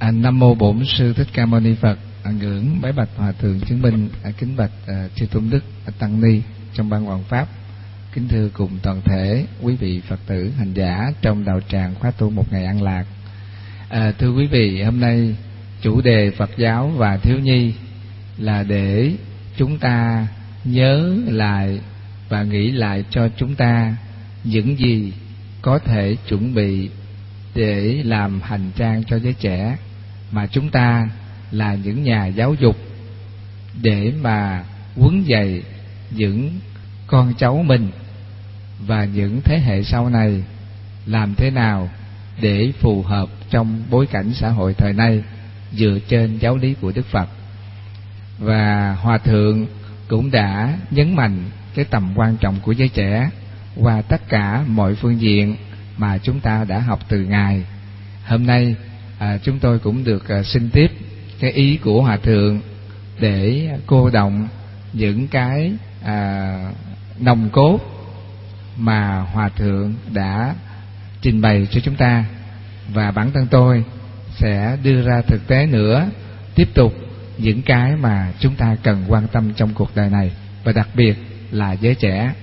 Nam mô Bổn Sư Thích Ca Mâu Ni Phật. Ngưỡng bái bạch Hòa thượng chứng minh, kính bạch chư tôn đức tăng ni trong ban hoàng pháp, kính thưa cùng toàn thể quý vị Phật tử hành giả trong đạo tràng khóa tu một ngày an lạc. Thưa quý vị, hôm nay chủ đề Phật giáo và thiếu nhi là để chúng ta nhớ lại và nghĩ lại cho chúng ta những gì có thể chuẩn bị để làm hành trang cho giới trẻ, mà chúng ta là những nhà giáo dục để mà huấn dạy những con cháu mình và những thế hệ sau này làm thế nào để phù hợp trong bối cảnh xã hội thời nay dựa trên giáo lý của Đức Phật. Và Hòa thượng cũng đã nhấn mạnh cái tầm quan trọng của giới trẻ qua tất cả mọi phương diện mà chúng ta đã học từ Ngài. Hôm nay chúng tôi cũng được xin tiếp cái ý của Hòa thượng để cô động những cái nòng cốt mà Hòa thượng đã trình bày cho chúng ta, và bản thân tôi sẽ đưa ra thực tế nữa, tiếp tục những cái mà chúng ta cần quan tâm trong cuộc đời này, và đặc biệt là giới trẻ.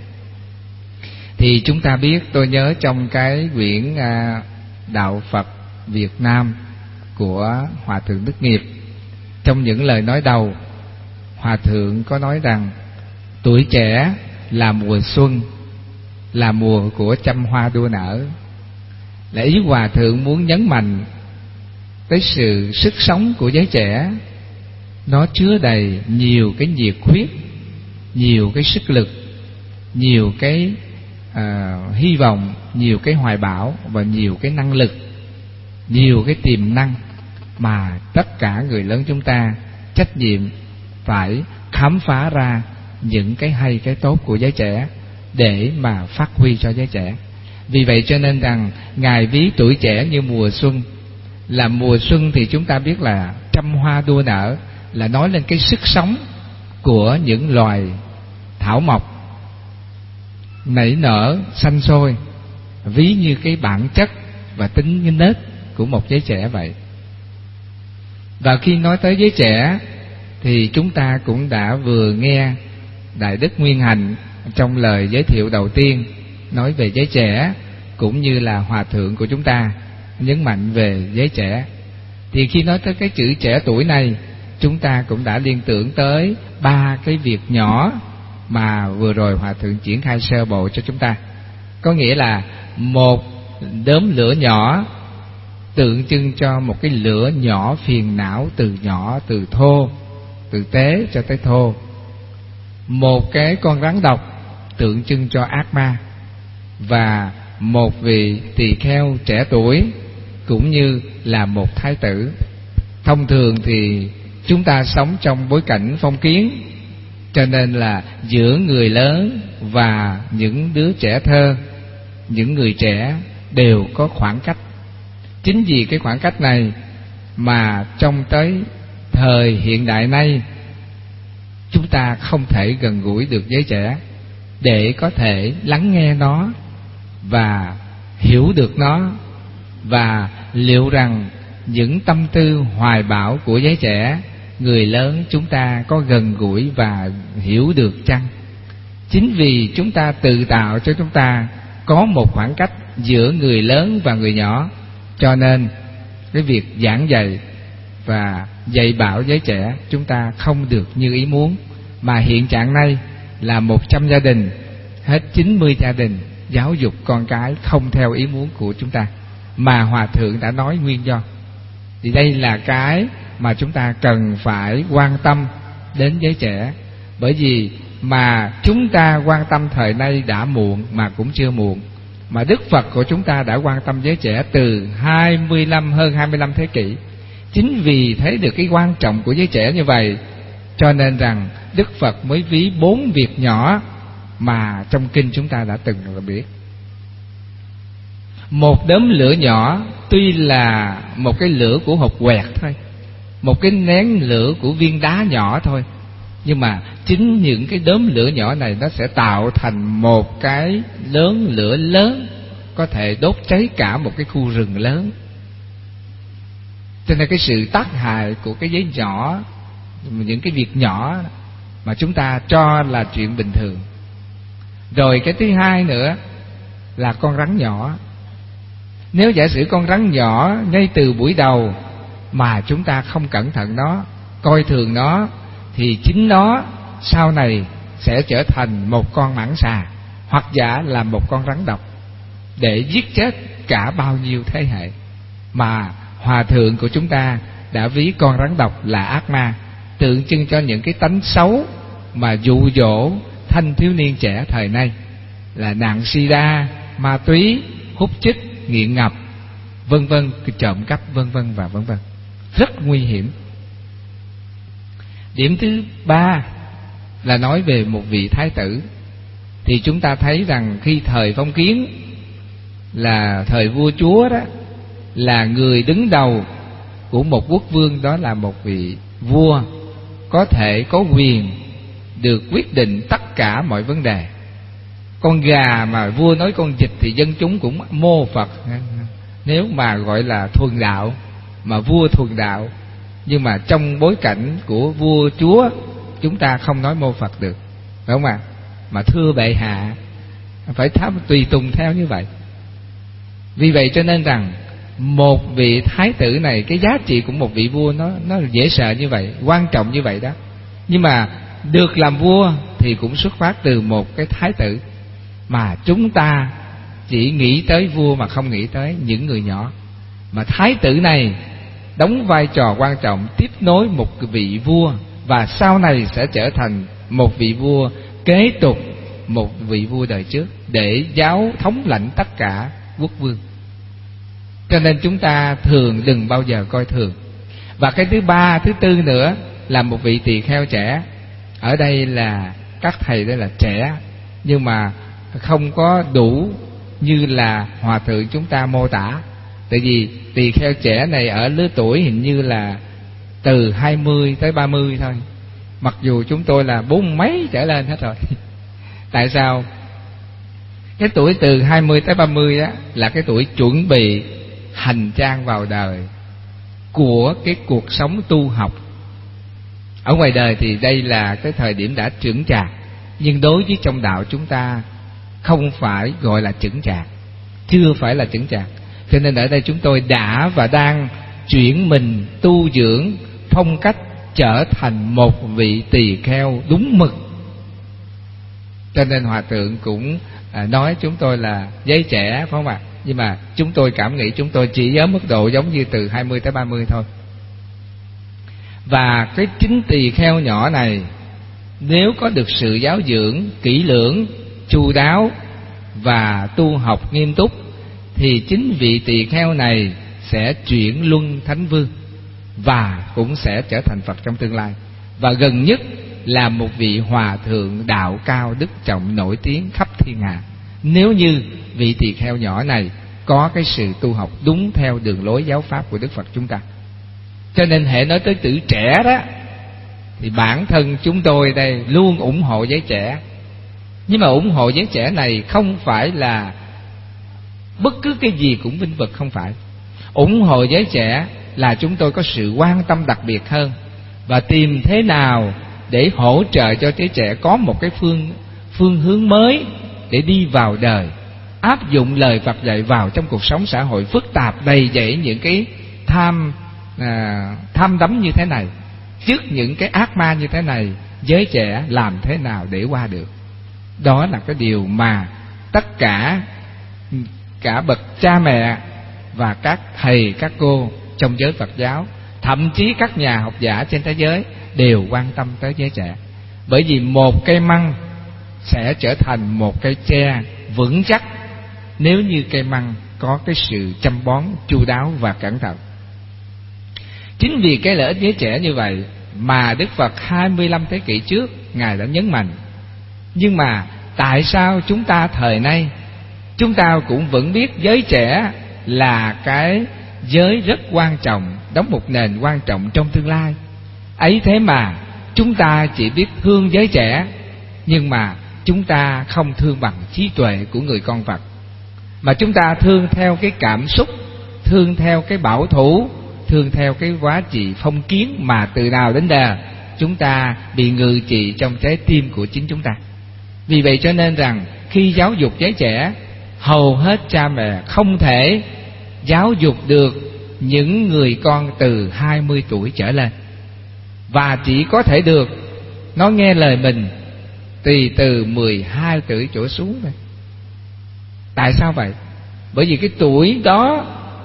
Thì chúng ta biết, tôi nhớ trong cái quyển Đạo Phật Việt Nam của Hòa thượng Đức Nghiệp, trong những lời nói đầu, Hòa thượng có nói rằng tuổi trẻ là mùa xuân, là mùa của trăm hoa đua nở. Là ý Hòa thượng muốn nhấn mạnh tới sự sức sống của giới trẻ. Nó chứa đầy nhiều cái nhiệt huyết, nhiều cái sức lực, nhiều cái hy vọng, nhiều cái hoài bão và nhiều cái năng lực, nhiều cái tiềm năng mà tất cả người lớn chúng ta trách nhiệm phải khám phá ra những cái hay cái tốt của giới trẻ để mà phát huy cho giới trẻ. Vì vậy cho nên rằng Ngài ví tuổi trẻ như mùa xuân. Là mùa xuân thì chúng ta biết là trăm hoa đua nở, là nói lên cái sức sống của những loài thảo mộc nảy nở xanh sôi, ví như cái bản chất và tính nết của một giới trẻ vậy. Và khi nói tới giới trẻ thì chúng ta cũng đã vừa nghe Đại Đức Nguyên Hạnh trong lời giới thiệu đầu tiên nói về giới trẻ, cũng như là Hòa thượng của chúng ta nhấn mạnh về giới trẻ. Thì khi nói tới cái chữ trẻ tuổi này, chúng ta cũng đã liên tưởng tới ba cái việc nhỏ mà vừa rồi Hòa thượng triển khai sơ bộ cho chúng ta. Có nghĩa là một đốm lửa nhỏ tượng trưng cho một cái lửa nhỏ phiền não, từ nhỏ, từ thô, từ tế cho tới thô. Một cái con rắn độc tượng trưng cho ác ma. Và một vị tỳ kheo trẻ tuổi cũng như là một thái tử. Thông thường thì chúng ta sống trong bối cảnh phong kiến, cho nên là giữa người lớn và những đứa trẻ thơ, những người trẻ đều có khoảng cách. Chính vì cái khoảng cách này mà trong tới thời hiện đại nay, chúng ta không thể gần gũi được giới trẻ để có thể lắng nghe nó và hiểu được nó, và liệu rằng những tâm tư hoài bão của giới trẻ, người lớn chúng ta có gần gũi và hiểu được chăng? Chính vì chúng ta tự tạo cho chúng ta có một khoảng cách giữa người lớn và người nhỏ, cho nên cái việc giảng dạy và dạy bảo giới trẻ chúng ta không được như ý muốn. Mà hiện trạng này là 100 gia đình, hết 90 gia đình giáo dục con cái không theo ý muốn của chúng ta, mà Hòa thượng đã nói nguyên do. Thì đây là cái mà chúng ta cần phải quan tâm đến giới trẻ. Bởi vì mà chúng ta quan tâm thời nay đã muộn mà cũng chưa muộn. Mà Đức Phật của chúng ta đã quan tâm giới trẻ từ hơn 25 thế kỷ. Chính vì thấy được cái quan trọng của giới trẻ như vậy, cho nên rằng Đức Phật mới ví 4 việc nhỏ mà trong kinh chúng ta đã từng biết. Một đốm lửa nhỏ tuy là một cái lửa của hộp quẹt thôi, một cái nén lửa của viên đá nhỏ thôi, nhưng mà chính những cái đốm lửa nhỏ này nó sẽ tạo thành một cái lửa lớn, có thể đốt cháy cả một cái khu rừng lớn. Cho nên cái sự tác hại của cái giấy nhỏ, những cái việc nhỏ mà chúng ta cho là chuyện bình thường. Rồi cái thứ hai nữa là con rắn nhỏ. Nếu giả sử con rắn nhỏ ngay từ buổi đầu mà chúng ta không cẩn thận nó, coi thường nó, thì chính nó sau này sẽ trở thành một con mãng xà, hoặc giả là một con rắn độc, để giết chết cả bao nhiêu thế hệ. Mà hòa thượng của chúng ta đã ví con rắn độc là ác ma, tượng trưng cho những cái tánh xấu mà dụ dỗ thanh thiếu niên trẻ thời nay, là nạn sida, ma túy, hút chích, nghiện ngập, vân vân, trộm cắp, vân vân và vân vân, rất nguy hiểm. Điểm thứ ba là nói về một vị thái tử. Thì chúng ta thấy rằng khi thời phong kiến, là thời vua chúa đó, là người đứng đầu của một quốc vương, đó là một vị vua có thể có quyền được quyết định tất cả mọi vấn đề. Con gà mà vua nói con vịt thì dân chúng cũng mô Phật, nếu mà gọi là thuần đạo, mà vua thuần đạo. Nhưng mà trong bối cảnh của vua chúa, chúng ta không nói mô Phật được, phải không ạ? Mà thưa bệ hạ, phải tùy tùng theo như vậy. Vì vậy cho nên rằng một vị thái tử này, cái giá trị của một vị vua nó dễ sợ như vậy, quan trọng như vậy đó. Nhưng mà được làm vua thì cũng xuất phát từ một cái thái tử, mà chúng ta chỉ nghĩ tới vua mà không nghĩ tới những người nhỏ. Mà thái tử này đóng vai trò quan trọng, tiếp nối một vị vua, và sau này sẽ trở thành một vị vua kế tục một vị vua đời trước, để giáo thống lãnh tất cả quốc vương. Cho nên chúng ta thường đừng bao giờ coi thường. Và cái thứ ba, thứ tư nữa là một vị tỳ kheo trẻ. Ở đây là các thầy đây là trẻ, nhưng mà không có đủ như là hòa thượng chúng ta mô tả. Tại vì tỳ kheo trẻ này ở lứa tuổi hình như là từ 20 tới 30 thôi, mặc dù chúng tôi là 40 mấy trở lên hết rồi. Tại sao? Cái tuổi từ 20 tới 30 đó là cái tuổi chuẩn bị hành trang vào đời của cái cuộc sống tu học. Ở ngoài đời thì đây là cái thời điểm đã chững chạc, nhưng đối với trong đạo chúng ta không phải gọi là chững chạc, chưa phải là chững chạc. Cho nên ở đây chúng tôi đã và đang chuyển mình tu dưỡng phong cách trở thành một vị tỳ kheo đúng mực. Cho nên hòa thượng cũng nói chúng tôi là giới trẻ, phải không ạ? Nhưng mà chúng tôi cảm nghĩ chúng tôi chỉ ở mức độ giống như từ 20 tới 30 thôi. Và cái chính tỳ kheo nhỏ này, nếu có được sự giáo dưỡng kỹ lưỡng, chu đáo và tu học nghiêm túc, thì chính vị tỳ kheo này sẽ chuyển luân thánh vương, và cũng sẽ trở thành Phật trong tương lai. Và gần nhất là một vị hòa thượng đạo cao đức trọng nổi tiếng khắp thiên hạ, nếu như vị tỳ kheo nhỏ này có cái sự tu học đúng theo đường lối giáo pháp của Đức Phật chúng ta. Cho nên hệ nói tới tuổi trẻ đó, thì bản thân chúng tôi đây luôn ủng hộ giới trẻ. Nhưng mà ủng hộ giới trẻ này không phải là bất cứ cái gì cũng vinh vực, không phải. Ủng hộ giới trẻ là chúng tôi có sự quan tâm đặc biệt hơn, và tìm thế nào để hỗ trợ cho giới trẻ có một cái phương hướng mới để đi vào đời, áp dụng lời Phật dạy vào trong cuộc sống xã hội phức tạp đầy dẫy những cái tham đắm như thế này. Trước những cái ác ma như thế này, giới trẻ làm thế nào để qua được? Đó là cái điều mà tất cả bậc cha mẹ và các thầy các cô trong giới Phật giáo, thậm chí các nhà học giả trên thế giới đều quan tâm tới giới trẻ. Bởi vì một cây măng sẽ trở thành một cây tre vững chắc nếu như cây măng có cái sự chăm bón chu đáo và cẩn thận. Chính vì cái lợi ích giới trẻ như vậy mà Đức Phật 25 thế kỷ trước Ngài đã nhấn mạnh. Nhưng mà tại sao chúng ta thời nay chúng ta cũng vẫn biết giới trẻ là cái giới rất quan trọng, đóng một nền quan trọng trong tương lai? Ấy thế mà chúng ta chỉ biết thương giới trẻ, nhưng mà chúng ta không thương bằng trí tuệ của người con Phật, mà chúng ta thương theo cái cảm xúc, thương theo cái bảo thủ, thương theo cái quá trị phong kiến mà từ nào đến giờ chúng ta bị ngự trị trong trái tim của chính chúng ta. Vì vậy cho nên rằng khi giáo dục giới trẻ, hầu hết cha mẹ không thể giáo dục được những người con từ 20 tuổi trở lên, và chỉ có thể được nó nghe lời mình từ 12 tuổi trở xuống thôi. Tại sao vậy? Bởi vì cái tuổi đó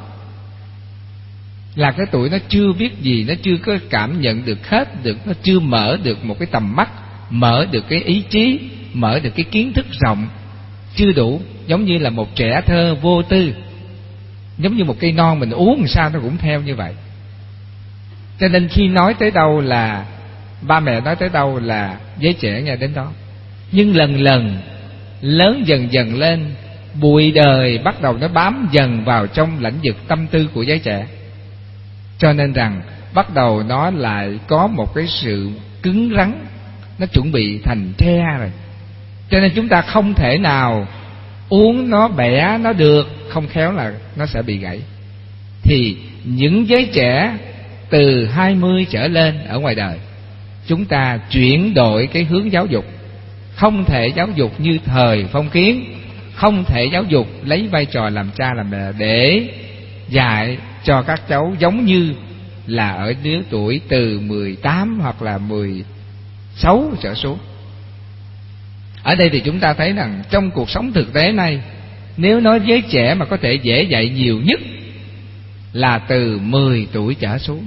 là cái tuổi nó chưa biết gì, nó chưa có cảm nhận được hết được, nó chưa mở được một cái tầm mắt, mở được cái ý chí, mở được cái kiến thức rộng, chưa đủ. Giống như là một trẻ thơ vô tư, giống như một cây non mình uống làm sao nó cũng theo như vậy. Cho nên khi nói tới đâu là ba mẹ nói tới đâu là giới trẻ nghe đến đó. Nhưng lần lần lớn dần dần lên, bụi đời bắt đầu nó bám dần vào trong lãnh vực tâm tư của giới trẻ. Cho nên rằng bắt đầu nó lại có một cái sự cứng rắn, nó chuẩn bị thành tre rồi. Cho nên chúng ta không thể nào uống nó bẻ nó được, không khéo là nó sẽ bị gãy. Thì những giới trẻ từ 20 trở lên ở ngoài đời, chúng ta chuyển đổi cái hướng giáo dục. Không thể giáo dục như thời phong kiến, không thể giáo dục lấy vai trò làm cha làm mẹ để dạy cho các cháu giống như là ở lứa tuổi từ 18 hoặc là 16 trở xuống. Ở đây thì chúng ta thấy rằng trong cuộc sống thực tế này, nếu nói giới trẻ mà có thể dễ dạy nhiều nhất là từ 10 tuổi trở xuống.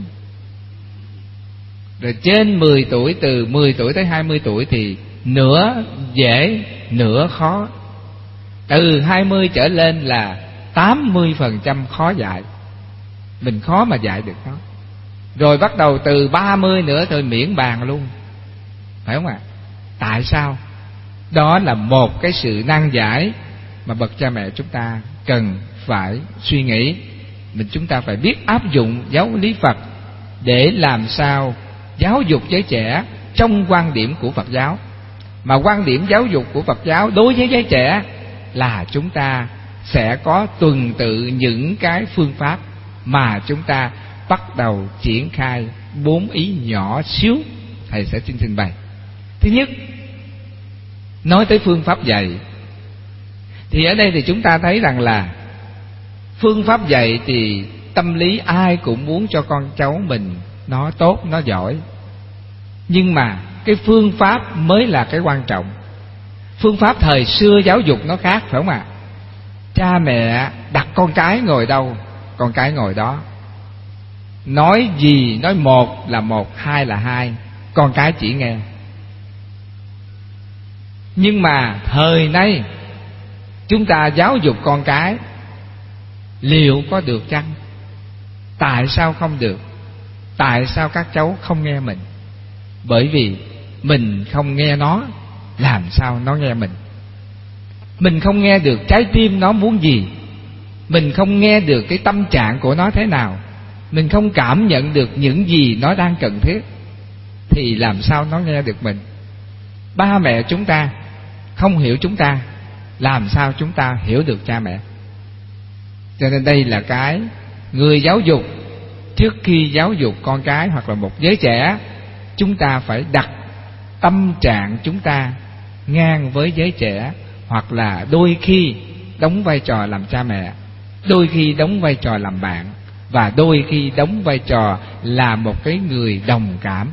Rồi trên 10 tuổi, từ 10 tuổi tới 20 tuổi thì nửa dễ, nửa khó. Từ 20 trở lên là 80% khó dạy. Mình khó mà dạy được nó. Rồi bắt đầu từ 30 nữa thôi miễn bàn luôn. Phải không ạ? Tại sao? Đó là một cái sự nan giải mà bậc cha mẹ chúng ta cần phải suy nghĩ. Chúng ta phải biết áp dụng giáo lý Phật để làm sao giáo dục giới trẻ trong quan điểm của Phật giáo. Mà quan điểm giáo dục của Phật giáo đối với giới trẻ là chúng ta sẽ có tuần tự những cái phương pháp mà chúng ta bắt đầu triển khai 4 ý nhỏ xíu. Thầy sẽ xin trình bày. Thứ nhất, nói tới phương pháp dạy, thì ở đây thì chúng ta thấy rằng là phương pháp dạy thì tâm lý ai cũng muốn cho con cháu mình nó tốt, nó giỏi. Nhưng mà cái phương pháp mới là cái quan trọng. Phương pháp thời xưa giáo dục nó khác, phải không ạ? Cha mẹ đặt con cái ngồi đâu, con cái ngồi đó. Nói gì, nói một là một, hai là hai, con cái chỉ nghe. Nhưng mà thời nay chúng ta giáo dục con cái liệu có được chăng? Tại sao không được? Tại sao các cháu không nghe mình? Bởi vì mình không nghe nó, làm sao nó nghe mình? Mình không nghe được trái tim nó muốn gì, mình không nghe được cái tâm trạng của nó thế nào, mình không cảm nhận được những gì nó đang cần thiết, thì làm sao nó nghe được mình? Ba mẹ chúng ta không hiểu chúng ta, làm sao chúng ta hiểu được cha mẹ? Cho nên đây là cái người giáo dục, trước khi giáo dục con cái hoặc là một giới trẻ, chúng ta phải đặt tâm trạng chúng ta ngang với giới trẻ, hoặc là đôi khi đóng vai trò làm cha mẹ, đôi khi đóng vai trò làm bạn, và đôi khi đóng vai trò là một cái người đồng cảm.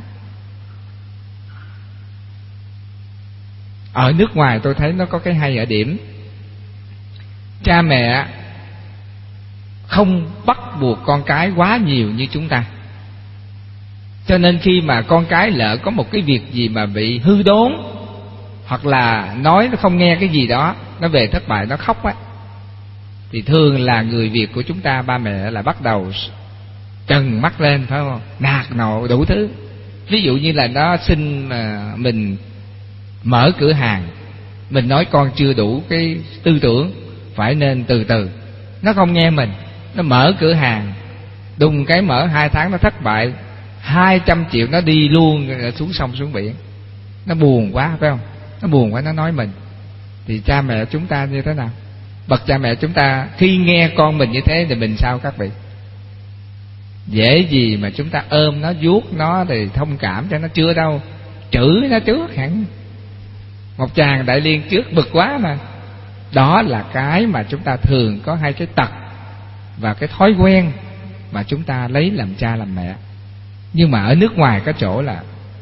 Ở nước ngoài tôi thấy nó có cái hay ở điểm cha mẹ không bắt buộc con cái quá nhiều như chúng ta. Cho nên khi mà con cái lỡ có một cái việc gì mà bị hư đốn, hoặc là nói nó không nghe cái gì đó, nó về thất bại, nó khóc á, thì thường là người Việt của chúng ta, ba mẹ là bắt đầu trừng mắt lên, phải không? Nạt nộ đủ thứ. Ví dụ như là nó xin mà mình mở cửa hàng, mình nói con chưa đủ cái tư tưởng, phải nên từ từ. Nó không nghe mình, nó mở cửa hàng, đùng cái mở 2 tháng nó thất bại, 200 triệu nó đi luôn xuống sông xuống biển. Nó buồn quá, phải không? Nó buồn quá, nó nói mình. Thì cha mẹ chúng ta như thế nào? Bậc cha mẹ chúng ta khi nghe con mình như thế thì mình sao các vị? Dễ gì mà chúng ta ôm nó, vuốt nó thì thông cảm cho nó, chưa đâu, chửi nó trước hẳn. Một chàng đại liên trước bực quá mà. Đó là cái mà chúng ta thường có hai cái tật và cái thói quen mà chúng ta lấy làm cha làm mẹ. Nhưng mà ở nước ngoài có chỗ là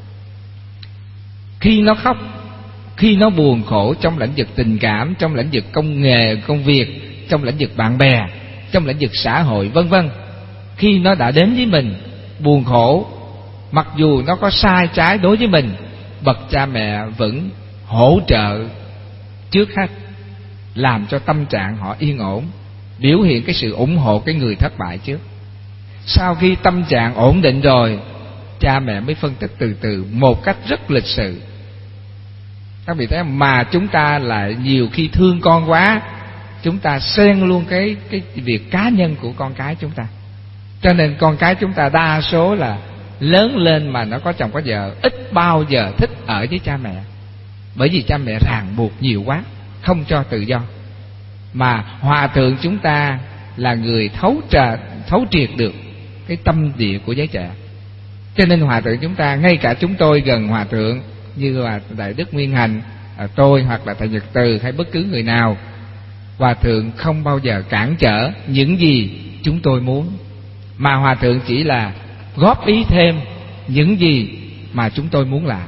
khi nó khóc, khi nó buồn khổ trong lĩnh vực tình cảm, trong lĩnh vực công nghề, công việc, trong lĩnh vực bạn bè, trong lĩnh vực xã hội vân vân, khi nó đã đến với mình buồn khổ, mặc dù nó có sai trái đối với mình, bậc cha mẹ vẫn hỗ trợ trước hết, làm cho tâm trạng họ yên ổn, biểu hiện cái sự ủng hộ cái người thất bại trước. Sau khi tâm trạng ổn định rồi, cha mẹ mới phân tích từ từ một cách rất lịch sự. Các vị thấy mà chúng ta lại nhiều khi thương con quá, chúng ta xen luôn cái việc cá nhân của con cái chúng ta. Cho nên con cái chúng ta đa số là lớn lên mà nó có chồng có vợ, ít bao giờ thích ở với cha mẹ. Bởi vì cha mẹ ràng buộc nhiều quá, không cho tự do. Mà hòa thượng chúng ta là người thấu triệt được cái tâm địa của giới trẻ. Cho nên hòa thượng chúng ta, ngay cả chúng tôi gần hòa thượng như là Đại Đức Nguyên Hành, tôi hoặc là thầy Nhật Từ hay bất cứ người nào, hòa thượng không bao giờ cản trở những gì chúng tôi muốn, mà hòa thượng chỉ là góp ý thêm những gì mà chúng tôi muốn làm.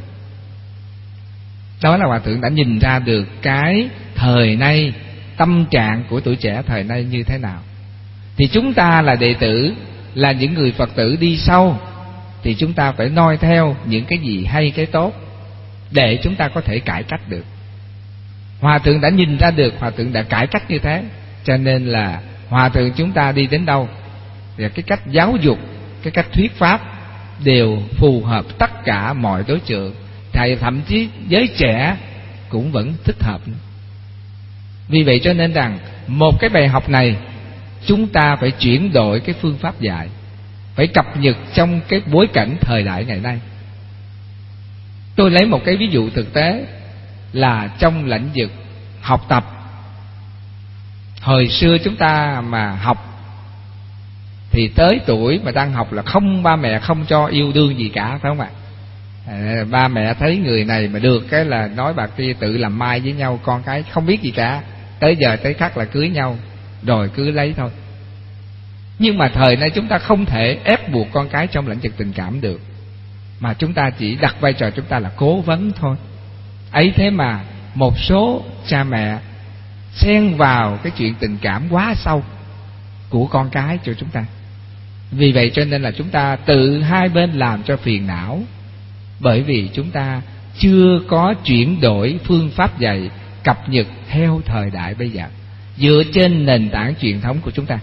Đó là hòa thượng đã nhìn ra được cái thời nay, tâm trạng của tuổi trẻ thời nay như thế nào. Thì chúng ta là đệ tử, là những người Phật tử đi sau, thì chúng ta phải noi theo những cái gì hay, cái tốt, để chúng ta có thể cải cách được. Hòa thượng đã nhìn ra được, hòa thượng đã cải cách như thế. Cho nên là hòa thượng chúng ta đi đến đâu, và cái cách giáo dục, cái cách thuyết pháp đều phù hợp tất cả mọi đối tượng, thậm chí giới trẻ cũng vẫn thích hợp. Vì vậy cho nên rằng một cái bài học này chúng ta phải chuyển đổi cái phương pháp dạy, phải cập nhật trong cái bối cảnh thời đại ngày nay. Tôi lấy một cái ví dụ thực tế là trong lĩnh vực học tập. Hồi xưa chúng ta mà học thì tới tuổi mà đang học là ba mẹ không cho yêu đương gì cả, phải không ạ? Ba mẹ thấy người này mà được cái là nói bà kia tự làm mai với nhau, con cái không biết gì cả, tới giờ tới khắc là cưới nhau, rồi cứ lấy thôi. Nhưng mà thời nay chúng ta không thể ép buộc con cái trong lĩnh vực tình cảm được, mà chúng ta chỉ đặt vai trò chúng ta là cố vấn thôi. Ấy thế mà một số cha mẹ xen vào cái chuyện tình cảm quá sâu của con cái cho chúng ta. Vì vậy cho nên là chúng ta tự hai bên làm cho phiền não, bởi vì chúng ta chưa có chuyển đổi phương pháp dạy cập nhật theo thời đại bây giờ, dựa trên nền tảng truyền thống của chúng ta.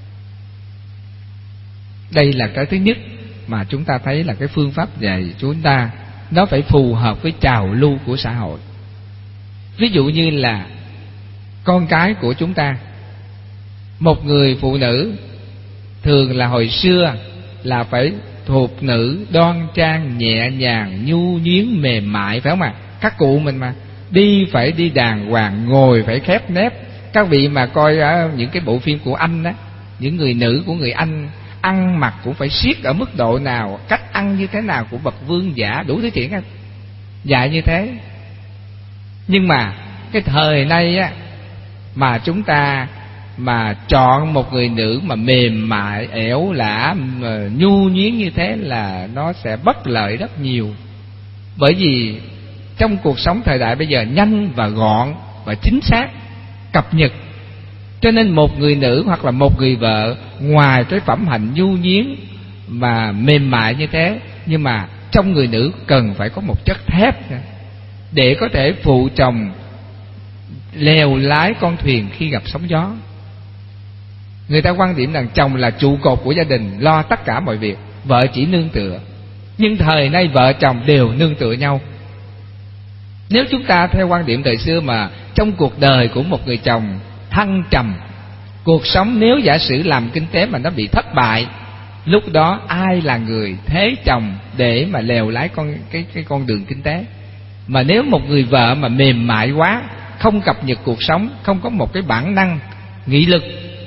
Đây là cái thứ nhất mà chúng ta thấy là cái phương pháp dạy chúng ta nó phải phù hợp với trào lưu của xã hội. Ví dụ như là con cái của chúng ta, một người phụ nữ thường là hồi xưa là phải thuộc nữ, đoan trang, nhẹ nhàng, nhu nhuyến, mềm mại, phải không ạ? Các cụ mình mà đi phải đi đàng hoàng, ngồi phải khép nép. Các vị mà coi những cái bộ phim của Anh đó, những người nữ của người Anh ăn mặc cũng phải siết ở mức độ nào, cách ăn như thế nào của bậc vương giả, đủ thứ chuyện dạy như thế. Nhưng mà cái thời nay á, mà chúng ta mà chọn một người nữ mà mềm mại, ẻo lả, nhu nhuyến như thế là nó sẽ bất lợi rất nhiều. Bởi vì trong cuộc sống thời đại bây giờ nhanh và gọn và chính xác, cập nhật, cho nên một người nữ hoặc là một người vợ, ngoài cái phẩm hạnh nhu nhuyến mà mềm mại như thế, nhưng mà trong người nữ cần phải có một chất thép để có thể phụ chồng lèo lái con thuyền khi gặp sóng gió. Người ta quan điểm rằng chồng là trụ cột của gia đình, lo tất cả mọi việc, vợ chỉ nương tựa. Nhưng thời nay vợ chồng đều nương tựa nhau. Nếu chúng ta theo quan điểm thời xưa mà trong cuộc đời của một người chồng thăng trầm, cuộc sống nếu giả sử làm kinh tế mà nó bị thất bại, lúc đó ai là người thế chồng để mà lèo lái cái con đường kinh tế? Mà nếu một người vợ mà mềm mại quá, không cập nhật cuộc sống, không có một cái bản năng nghị lực,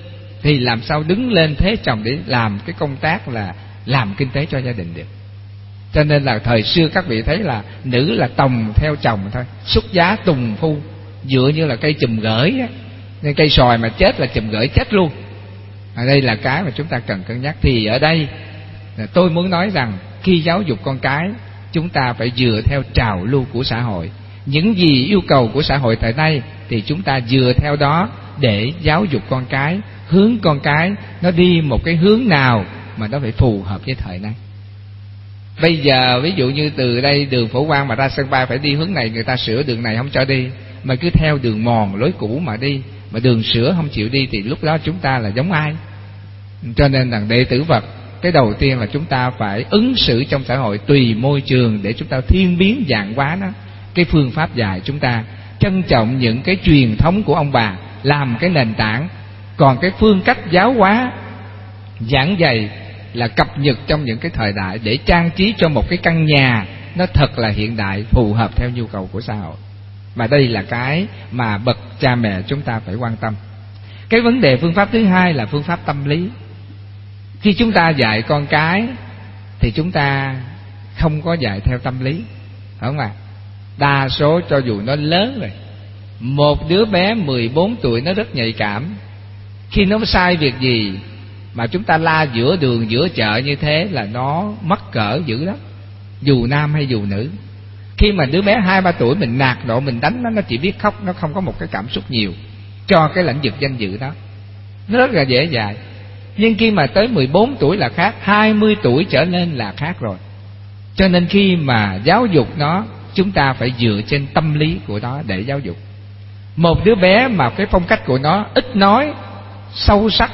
thì làm sao đứng lên thế chồng để làm cái công tác là làm kinh tế cho gia đình được. Cho nên là thời xưa các vị thấy là nữ là tòng theo chồng thôi, xuất giá tùng phu, dựa như là cây chùm gởi á. Nên cây sòi mà chết là chùm gởi chết luôn. Đây là cái mà chúng ta cần cân nhắc. Thì ở đây tôi muốn nói rằng khi giáo dục con cái, chúng ta phải dựa theo trào lưu của xã hội. Những gì yêu cầu của xã hội thời nay thì chúng ta dựa theo đó để giáo dục con cái, hướng con cái nó đi một cái hướng nào mà nó phải phù hợp với thời nay. Bây giờ ví dụ như từ đây đường Phổ Quang mà ra sân bay phải đi hướng này, người ta sửa đường này không cho đi, mà cứ theo đường mòn lối cũ mà đi, mà đường sửa không chịu đi, thì lúc đó chúng ta là giống ai? Cho nên rằng đệ tử Phật, cái đầu tiên là chúng ta phải ứng xử trong xã hội tùy môi trường để chúng ta thiên biến vạn hóa nó. Cái phương pháp dạy chúng ta trân trọng những cái truyền thống của ông bà làm cái nền tảng, còn cái phương cách giáo hóa giảng dạy là cập nhật trong những cái thời đại để trang trí cho một cái căn nhà nó thật là hiện đại, phù hợp theo nhu cầu của xã hội. Và đây là cái mà bậc cha mẹ chúng ta phải quan tâm. Cái vấn đề phương pháp thứ hai là phương pháp tâm lý. Khi chúng ta dạy con cái thì chúng ta không có dạy theo tâm lý, phải không ạ? Đa số cho dù nó lớn rồi, một đứa bé 14 tuổi nó rất nhạy cảm. Khi nó sai việc gì mà chúng ta la giữa đường giữa chợ như thế là nó mắc cỡ dữ lắm, dù nam hay dù nữ. Khi mà đứa bé 2-3 tuổi mình nạt nộ, mình đánh nó chỉ biết khóc, nó không có một cái cảm xúc nhiều cho cái lãnh vực danh dự đó, nó rất là dễ dạy. Nhưng khi mà tới 14 tuổi là khác, 20 tuổi trở lên là khác rồi. Cho nên khi mà giáo dục nó, chúng ta phải dựa trên tâm lý của nó để giáo dục. Một đứa bé mà cái phong cách của nó ít nói, sâu sắc,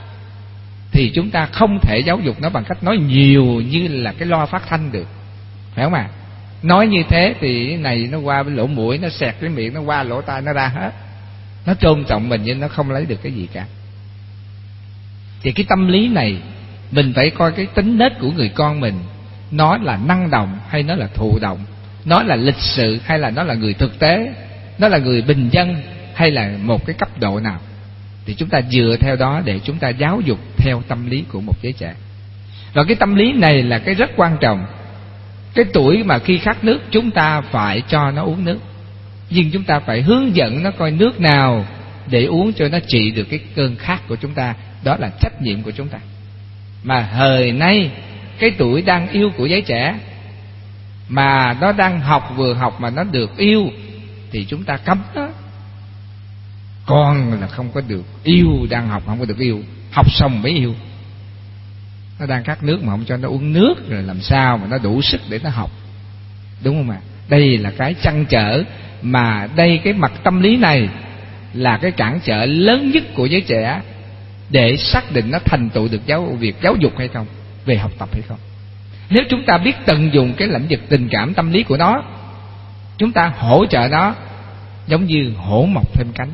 thì chúng ta không thể giáo dục nó bằng cách nói nhiều như là cái loa phát thanh được, phải không ạ? Nói như thế thì cái này nó qua lỗ mũi, nó xẹt cái miệng, nó qua lỗ tai, nó ra hết. Nó tôn trọng mình nhưng nó không lấy được cái gì cả. Thì cái tâm lý này mình phải coi cái tính nết của người con mình, nó là năng động hay nó là thụ động, nó là lịch sự hay là nó là người thực tế, nó là người bình dân hay là một cái cấp độ nào. Thì chúng ta dựa theo đó để chúng ta giáo dục theo tâm lý của một giới trẻ. Và cái tâm lý này là cái rất quan trọng. Cái tuổi mà khi khát nước chúng ta phải cho nó uống nước, nhưng chúng ta phải hướng dẫn nó coi nước nào để uống cho nó trị được cái cơn khát của chúng ta. Đó là trách nhiệm của chúng ta. Mà thời nay cái tuổi đang yêu của giới trẻ, mà nó đang học, vừa học mà nó được yêu, thì chúng ta cấm nó. Con là không có được yêu, đang học không có được yêu, học xong mới yêu. Nó đang khát nước mà không cho nó uống nước, rồi làm sao mà nó đủ sức để nó học, đúng không ạ? Đây là cái trăn trở, mà đây cái mặt tâm lý này là cái cản trở lớn nhất của giới trẻ để xác định nó thành tựu được việc giáo dục hay không, về học tập hay không. Nếu chúng ta biết tận dụng cái lĩnh vực tình cảm tâm lý của nó, chúng ta hỗ trợ nó giống như hổ mọc thêm cánh.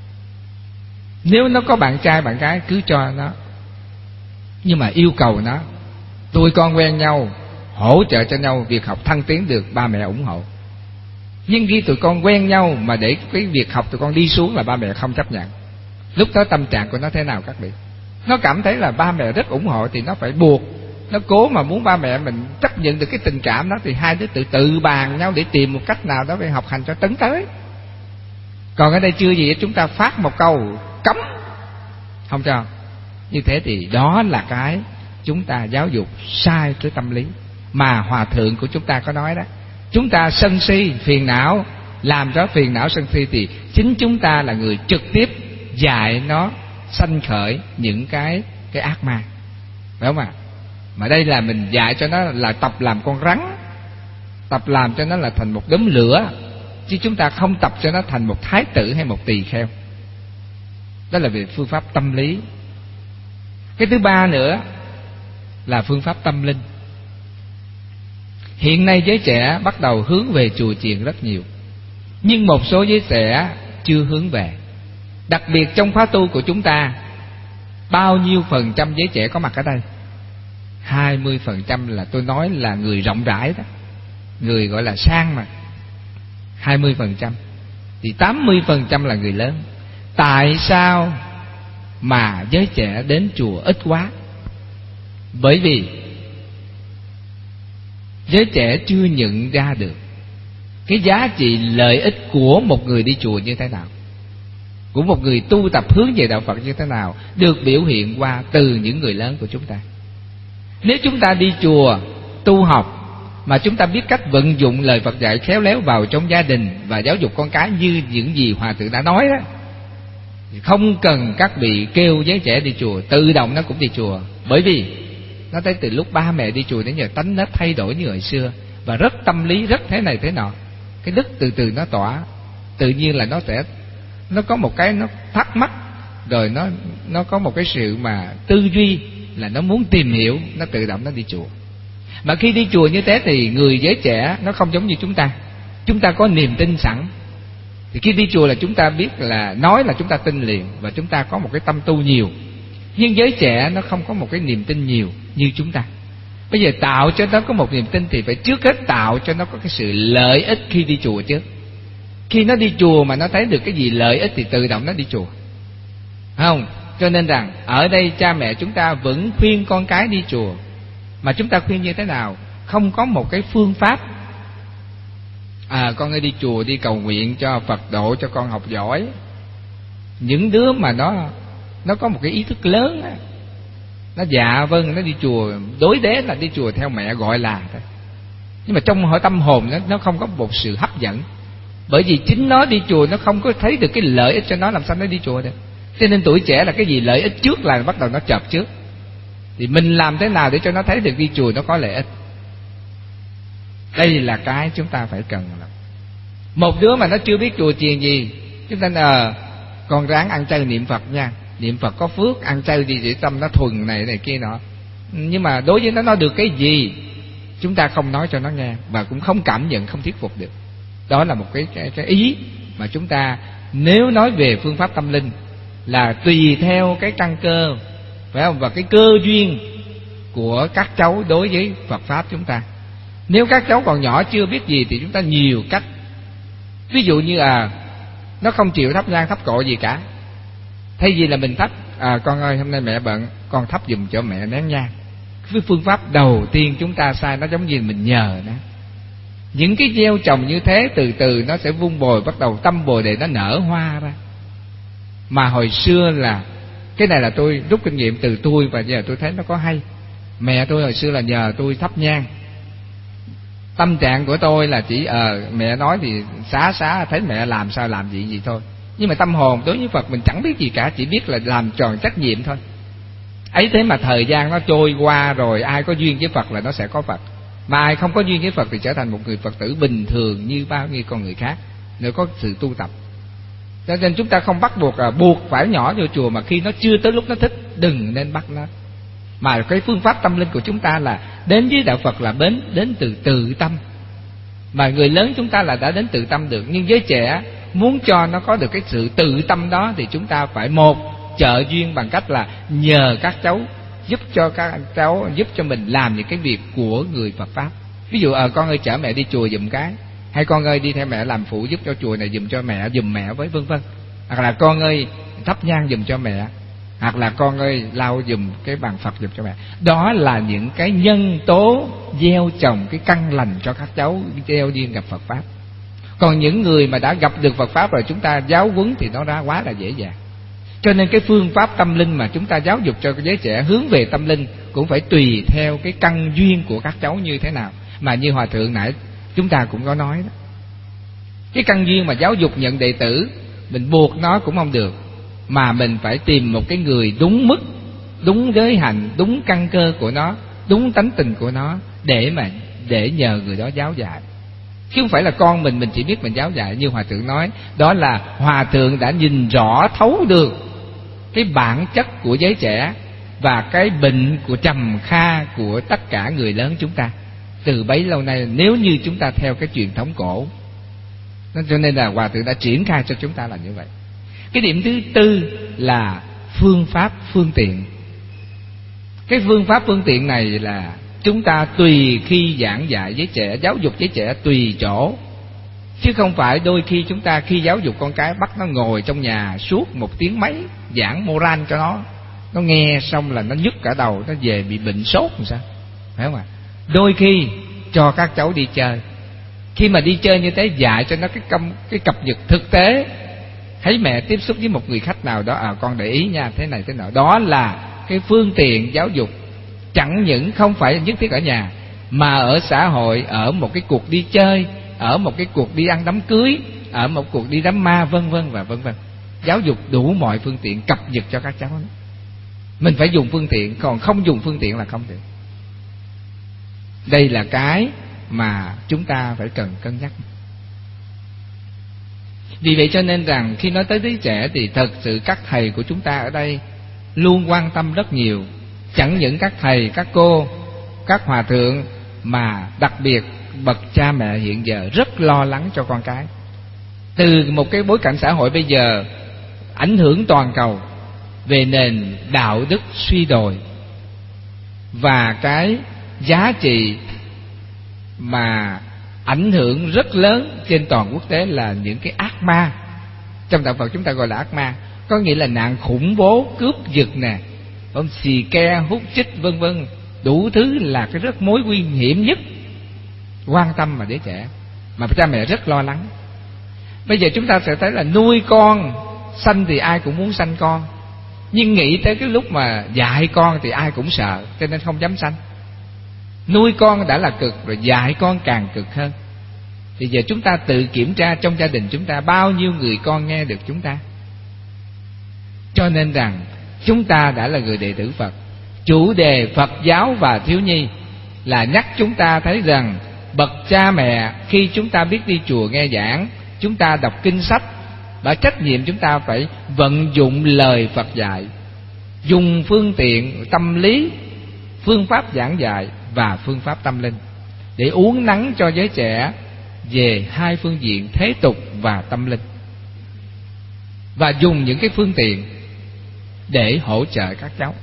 Nếu nó có bạn trai bạn gái cứ cho nó, nhưng mà yêu cầu nó, tụi con quen nhau, hỗ trợ cho nhau, việc học thăng tiến được, ba mẹ ủng hộ. Nhưng khi tụi con quen nhau mà để cái việc học tụi con đi xuống là ba mẹ không chấp nhận. Lúc đó tâm trạng của nó thế nào các vị? Nó cảm thấy là ba mẹ rất ủng hộ thì nó phải buộc, nó cố mà muốn ba mẹ mình chấp nhận được cái tình cảm đó, thì hai đứa tự bàn nhau để tìm một cách nào đó để học hành cho tấn tới. Còn ở đây chưa gì chúng ta phát một câu cấm, không cho. Như thế thì đó là cái chúng ta giáo dục sai cái tâm lý. Mà Hòa Thượng của chúng ta có nói đó, chúng ta sân si, phiền não, làm cho phiền não sân si thì chính chúng ta là người trực tiếp dạy nó sanh khởi những cái ác ma, phải không ạ? Mà đây là mình dạy cho nó là tập làm con rắn, tập làm cho nó là thành một đốm lửa, chứ chúng ta không tập cho nó thành một thái tử hay một tỳ kheo. Đó là về phương pháp tâm lý. Cái thứ ba nữa là phương pháp tâm linh. Hiện nay giới trẻ bắt đầu hướng về chùa chiền rất nhiều, nhưng một số giới trẻ chưa hướng về. Đặc biệt trong khóa tu của chúng ta, bao nhiêu phần trăm giới trẻ có mặt ở đây? 20% là tôi nói là người rộng rãi đó, người gọi là sang mà. 20%. Thì 80% là người lớn. Tại sao mà giới trẻ đến chùa ít quá. Bởi vì giới trẻ chưa nhận ra được cái giá trị lợi ích của một người đi chùa như thế nào, của một người tu tập hướng về đạo Phật như thế nào, được biểu hiện qua từ những người lớn của chúng ta. Nếu chúng ta đi chùa tu học mà chúng ta biết cách vận dụng lời Phật dạy khéo léo vào trong gia đình và giáo dục con cái như những gì Hòa Thượng đã nói đó, không cần các vị kêu giới trẻ đi chùa, tự động nó cũng đi chùa. Bởi vì nó thấy từ lúc ba mẹ đi chùa đến giờ tánh nó thay đổi như hồi xưa, và rất tâm lý, rất thế này thế nọ. Cái đức từ từ nó tỏa, tự nhiên là nó có một cái nó thắc mắc, rồi nó có một cái sự mà tư duy là nó muốn tìm hiểu, nó tự động nó đi chùa. Mà khi đi chùa như thế thì người giới trẻ nó không giống như chúng ta có niềm tin sẵn. Thì khi đi chùa là chúng ta biết là nói là chúng ta tin liền, và chúng ta có một cái tâm tu nhiều. Nhưng giới trẻ nó không có một cái niềm tin nhiều như chúng ta. Bây giờ tạo cho nó có một niềm tin thì phải trước hết tạo cho nó có cái sự lợi ích khi đi chùa trước. Khi nó đi chùa mà nó thấy được cái gì lợi ích thì tự động nó đi chùa, không? Cho nên rằng ở đây cha mẹ chúng ta vẫn khuyên con cái đi chùa. Mà chúng ta khuyên như thế nào? Không có một cái phương pháp con ơi đi chùa đi cầu nguyện cho Phật độ cho con học giỏi. Những đứa mà nó có một cái ý thức lớn á, nó dạ vâng, nó đi chùa, đối đế là đi chùa theo mẹ gọi là thôi. Nhưng mà trong hỏi tâm hồn nó không có một sự hấp dẫn. Bởi vì chính nó đi chùa nó không có thấy được cái lợi ích cho nó, làm sao nó đi chùa được. Cho nên tuổi trẻ là cái gì lợi ích trước là bắt đầu nó chợp trước. Thì mình làm thế nào để cho nó thấy được đi chùa nó có lợi ích? Đây là cái chúng ta phải cần làm. Một đứa mà nó chưa biết chùa chiền gì, chúng ta con ráng ăn chay niệm Phật nha, niệm Phật có phước, ăn chay đi để tâm nó thuần này kia nọ. Nhưng mà đối với nó được cái gì chúng ta không nói cho nó nghe, và cũng không cảm nhận, không thuyết phục được. Đó là một cái ý mà chúng ta nếu nói về phương pháp tâm linh là tùy theo cái căn cơ, phải không, và cái cơ duyên của các cháu đối với Phật pháp chúng ta. Nếu các cháu còn nhỏ chưa biết gì thì chúng ta nhiều cách. Ví dụ như nó không chịu thắp nhang thắp cộ gì cả, thay vì là mình thắp con ơi hôm nay mẹ bận, con thắp giùm cho mẹ nén nhang. Cái phương pháp đầu tiên chúng ta sai, nó giống như mình nhờ nó. Những cái gieo trồng như thế từ từ nó sẽ vun bồi, bắt đầu tâm bồ đề nó nở hoa ra. Mà hồi xưa là cái này là tôi rút kinh nghiệm từ tôi, và giờ tôi thấy nó có hay. Mẹ tôi hồi xưa là nhờ tôi thắp nhang. Tâm trạng của tôi là chỉ mẹ nói thì xá thấy mẹ làm sao làm gì thôi. Nhưng mà tâm hồn đối với Phật mình chẳng biết gì cả, chỉ biết là làm tròn trách nhiệm thôi. Ấy thế mà thời gian nó trôi qua rồi, ai có duyên với Phật là nó sẽ có Phật, mà ai không có duyên với Phật thì trở thành một người Phật tử bình thường như bao nhiêu con người khác, nếu có sự tu tập. Cho nên chúng ta không bắt buộc phải nhỏ vô chùa, mà khi nó chưa tới lúc nó thích đừng nên bắt nó. Mà cái phương pháp tâm linh của chúng ta là đến với đạo Phật là đến từ tự tâm. Mà người lớn chúng ta là đã đến tự tâm được. Nhưng giới trẻ muốn cho nó có được cái sự tự tâm đó thì chúng ta phải trợ duyên bằng cách là nhờ các cháu giúp cho các cháu, giúp cho mình làm những cái việc của người Phật pháp. Ví dụ con ơi chở mẹ đi chùa giùm cái, hay con ơi đi theo mẹ làm phụ giúp cho chùa này giùm mẹ với vân vân. Hoặc là con ơi thắp nhang giùm cho mẹ, hoặc là con ơi lau giùm cái bàn Phật giùm cho mẹ. Đó là những cái nhân tố gieo trồng cái căn lành cho các cháu gieo duyên gặp Phật pháp. Còn những người mà đã gặp được Phật pháp rồi chúng ta giáo huấn thì nó ra quá là dễ dàng. Cho nên cái phương pháp tâm linh mà chúng ta giáo dục cho giới trẻ hướng về tâm linh cũng phải tùy theo cái căn duyên của các cháu như thế nào. Mà như Hòa Thượng nãy chúng ta cũng có nói đó, cái căn duyên mà giáo dục nhận đệ tử, mình buộc nó cũng không được, mà mình phải tìm một cái người đúng mức, đúng giới hạnh, đúng căn cơ của nó, đúng tánh tình của nó để nhờ người đó giáo dạy. Chứ không phải là con mình chỉ biết mình giáo dạy. Như Hòa Thượng nói, đó là Hòa Thượng đã nhìn rõ thấu được cái bản chất của giới trẻ và cái bệnh của trầm kha của tất cả người lớn chúng ta từ bấy lâu nay, nếu như chúng ta theo cái truyền thống cổ. Cho nên là Hòa Thượng đã triển khai cho chúng ta là như vậy. Cái điểm thứ tư là phương pháp phương tiện. Cái phương pháp phương tiện này là chúng ta tùy khi giảng dạy giới trẻ, giáo dục giới trẻ tùy chỗ. Chứ không phải đôi khi chúng ta khi giáo dục con cái bắt nó ngồi trong nhà suốt 1 tiếng mấy giảng moral cho nó nghe xong là nó nhức cả đầu, nó về bị bệnh sốt làm sao, phải không ạ? Đôi khi cho các cháu đi chơi, khi mà đi chơi như thế dạy cho nó cái cập nhật thực tế. Thấy mẹ tiếp xúc với một người khách nào đó, con để ý nha, thế này thế nọ, đó là cái phương tiện giáo dục. Chẳng những không phải nhất thiết ở nhà, mà ở xã hội, ở một cái cuộc đi chơi, ở một cái cuộc đi ăn đám cưới, ở một cuộc đi đám ma, vân vân và vân vân. Giáo dục đủ mọi phương tiện cập nhật cho các cháu đó. Mình phải dùng phương tiện, còn không dùng phương tiện là không được. Đây là cái mà chúng ta phải cần cân nhắc. Vì vậy cho nên rằng khi nói tới đứa trẻ thì thật sự các thầy của chúng ta ở đây luôn quan tâm rất nhiều. Chẳng những các thầy, các cô, các hòa thượng, mà đặc biệt bậc cha mẹ hiện giờ rất lo lắng cho con cái. Từ một cái bối cảnh xã hội bây giờ ảnh hưởng toàn cầu về nền đạo đức suy đồi, và cái giá trị mà ảnh hưởng rất lớn trên toàn quốc tế là những cái ác ma. Trong đạo Phật chúng ta gọi là ác ma, có nghĩa là nạn khủng bố, cướp giật nè, xì ke, hút chích vân vân, đủ thứ là cái rất mối nguy hiểm nhất quan tâm mà đứa trẻ, mà cha mẹ rất lo lắng. Bây giờ chúng ta sẽ thấy là nuôi con, sanh thì ai cũng muốn sanh con, nhưng nghĩ tới cái lúc mà dạy con thì ai cũng sợ, cho nên không dám sanh. Nuôi con đã là cực rồi, dạy con càng cực hơn. Thì giờ chúng ta tự kiểm tra trong gia đình chúng ta bao nhiêu người con nghe được chúng ta. Cho nên rằng chúng ta đã là người đệ tử Phật. Chủ đề Phật giáo và thiếu nhi là nhắc chúng ta thấy rằng bậc cha mẹ khi chúng ta biết đi chùa nghe giảng, chúng ta đọc kinh sách, và trách nhiệm chúng ta phải vận dụng lời Phật dạy, dùng phương tiện tâm lý, phương pháp giảng dạy và phương pháp tâm linh để uốn nắn cho giới trẻ về hai phương diện thế tục và tâm linh, và dùng những cái phương tiện để hỗ trợ các cháu.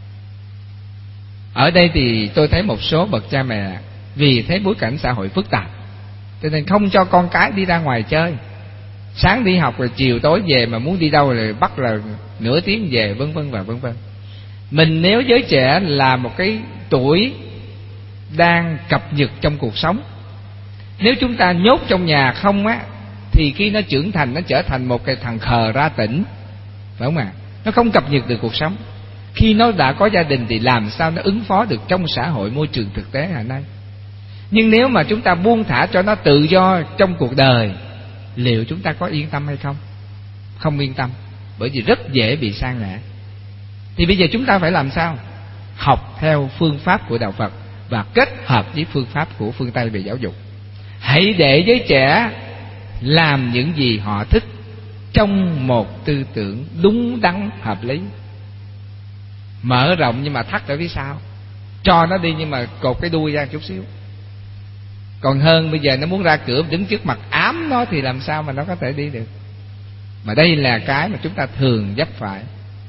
Ở đây thì tôi thấy một số bậc cha mẹ vì thấy bối cảnh xã hội phức tạp cho nên không cho con cái đi ra ngoài chơi. Sáng đi học rồi chiều tối về, mà muốn đi đâu rồi bắt là nửa tiếng về, vân vân và vân vân. Mình nếu giới trẻ là một cái tuổi đang cập nhật trong cuộc sống, nếu chúng ta nhốt trong nhà không á, thì khi nó trưởng thành nó trở thành một cái thằng khờ ra tỉnh, phải không ạ? Nó không cập nhật được cuộc sống. Khi nó đã có gia đình thì làm sao nó ứng phó được trong xã hội môi trường thực tế hiện nay. Nhưng nếu mà chúng ta buông thả cho nó tự do trong cuộc đời, liệu chúng ta có yên tâm hay không? Không yên tâm, bởi vì rất dễ bị sa ngã. Thì bây giờ chúng ta phải làm sao? Học theo phương pháp của đạo Phật và kết hợp với phương pháp của phương Tây về giáo dục. Hãy để giới trẻ làm những gì họ thích trong một tư tưởng đúng đắn hợp lý, mở rộng nhưng mà thắt ở phía sau, cho nó đi nhưng mà cột cái đuôi ra chút xíu. Còn hơn bây giờ nó muốn ra cửa đứng trước mặt ám nó thì làm sao mà nó có thể đi được. Mà đây là cái mà chúng ta thường vấp phải.